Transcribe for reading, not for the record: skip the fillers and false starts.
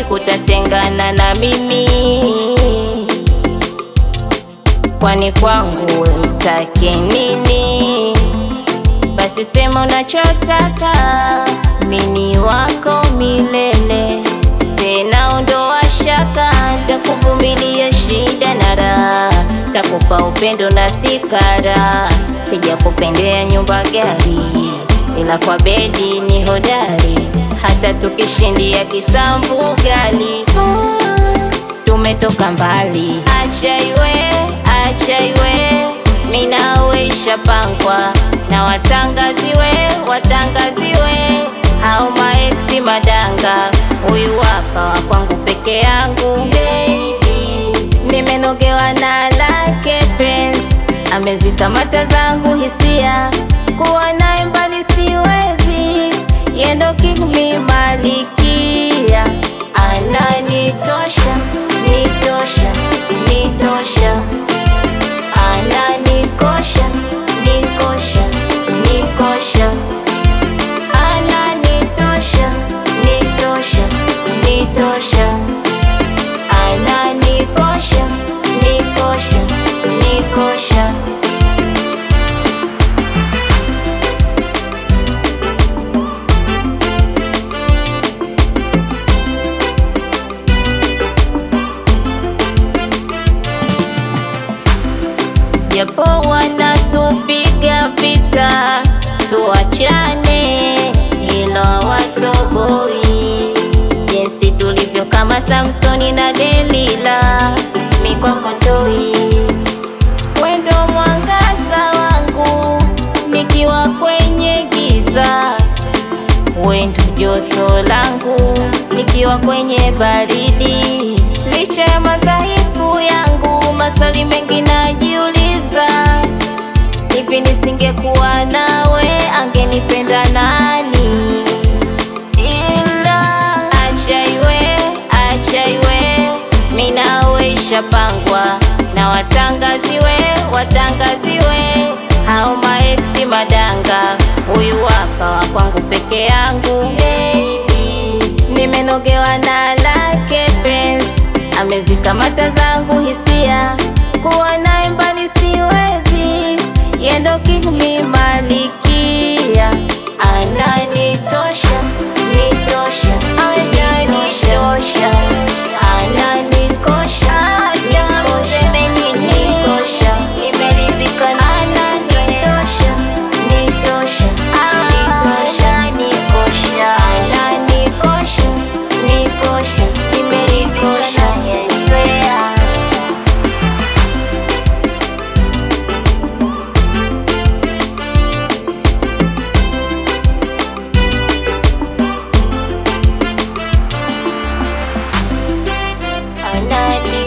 siku tatengana na mimi, kwani kwangu mtake nini? Basi sema unachotaka, mini wako milele, tena ondoa shaka. Takuvumilia shida na raha, takupa upendo na sikara. Sijakupendea nyumba gari, ila kwa bedi ni hodari. Hata tukishindia kisambu gali, tumetoka mbali. Acha iwe, mina we ishapangwa na watangaziwe hao maeksi madanga. Huyu hapa kwangu peke yangu baby, nimenogewa na lake penzi, amezikamata zangu hisia, kuwa naye mbali siwezi, yendo king mi malikia. Ananitosha, nitosha, ananikosha, nikosha, ananitosha, nitosha, ananikosha, nikosha. Japo wanatupiga vita tuachane, ilo watoboi. Jinsi tulivyo kama Samsoni na Delila, mikwako toi. Wendo mwangaza wangu nikiwa kwenye giza, wendo joto langu nikiwa kwenye baridi. Licha ya madhaifu yangu, maswali mengi najiuliza, hivi nisingekuwa nawe angenipenda nani? Ila acha iwe, mina we ishapangwa na watangaziwe hao maeksi madanga. Huyu hapa kwangu peke yangu baby, nimenogewa na lake penzi, amezikamata zangu hisia, kuwa naye mbali siwezi, yendo king mi malikia. Ananitosha, ananikosha, nikosha.